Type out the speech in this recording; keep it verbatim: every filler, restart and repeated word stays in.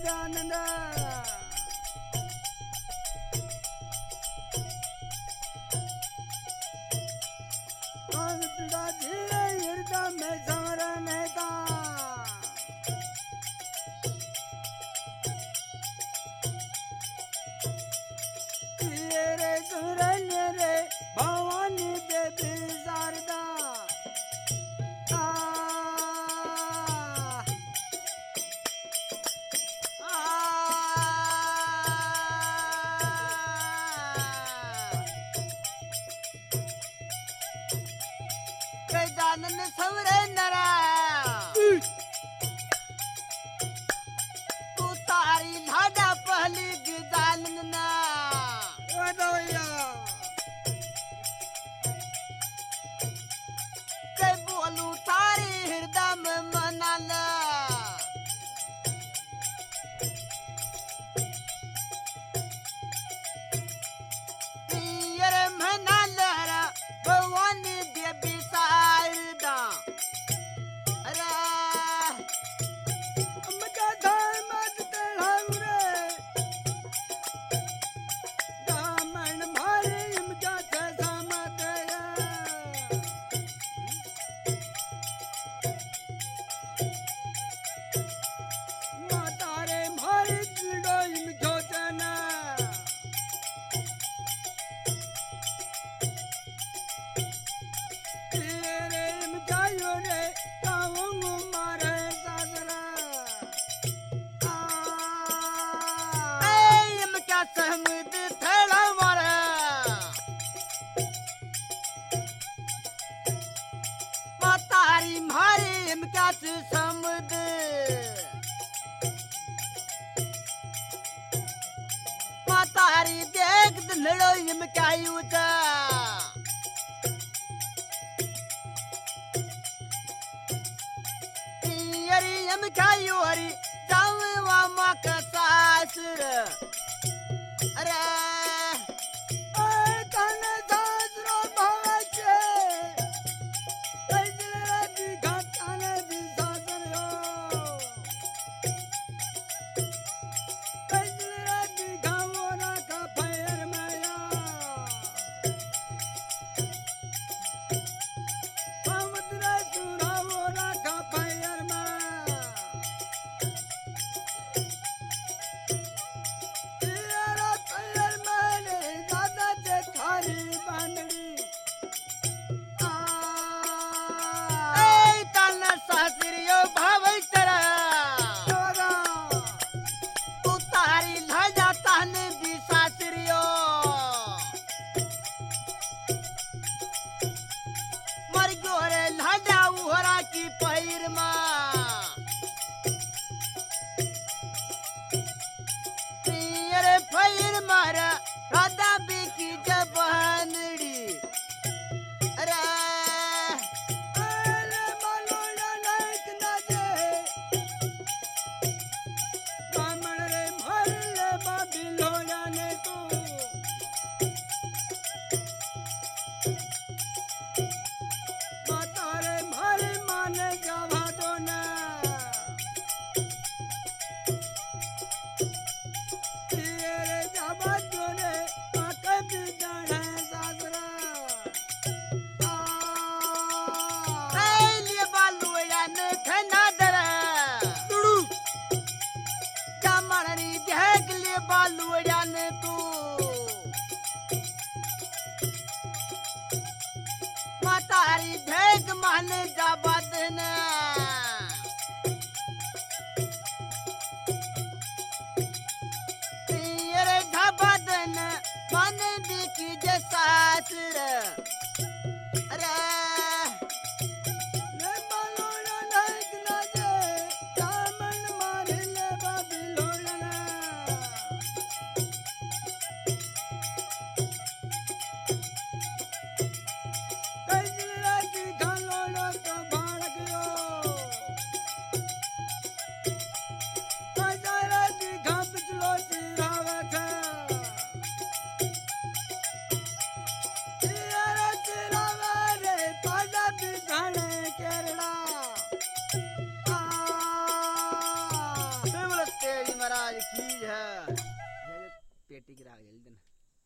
गजानन पीड़ा धीरे हृदय में समरण का रे सुरन रे भवानी देवी शारदा आ, गजानन सवरे नरा तू तारी लाडा पहली गजानन ना के बोलू तारी हृदय में मनल पियर मनल भवानी देवी शारदा अरे मजा धार मत तेढ़ाउरे दामन मारे इमजा कैसा मत मातारे मारी चिड़ो इमजो जना तेरे इमजायो रे काऊंगू मारे सासरा ऐम क्या सहमत थड़ा मारा मातारी मारी इम क्या समद मातारी देख लड़ो इम क्या यूजा पियरी इम क्या यूरी जावा मा का सासर अरे तन सासरो भवचे कैजले दी घाटन दी सासरो कैजले दी गावोरा का पैर माया समुद्र सुरावोरा का पैर माया तेरा पैर माने दादा जे थारी बांधड़ी आ ऐ तन सासरियो भावै तेरा तोरा तू तारी लजा तहने भी सासरियो मर गोरे लजा उहरा की पैर मां पियर पैर मारा राधा बेकी जबानड़ी अरे अरे मलोड़ा लायक ना जे बामण रे मार ले बाबी लोड़ा ने तू माता रे मारे माने जावा दो ना तेरे जावा दो रे आके भी जाने सासरा आ ऐलिए बालुड़ा ने खना दरा तुड़ू जामणी देख ले बालुड़ा ने तू मातारी देख माने जाबद ने तेरे जाबद ने माने देखी जे सासर अरे ने मलोड़ा लायक ना जे दामन मार ले बाबी लोड़ा ना कैजले की घालोड़ा का भाड़ा पेटी गिरा जल्दी ना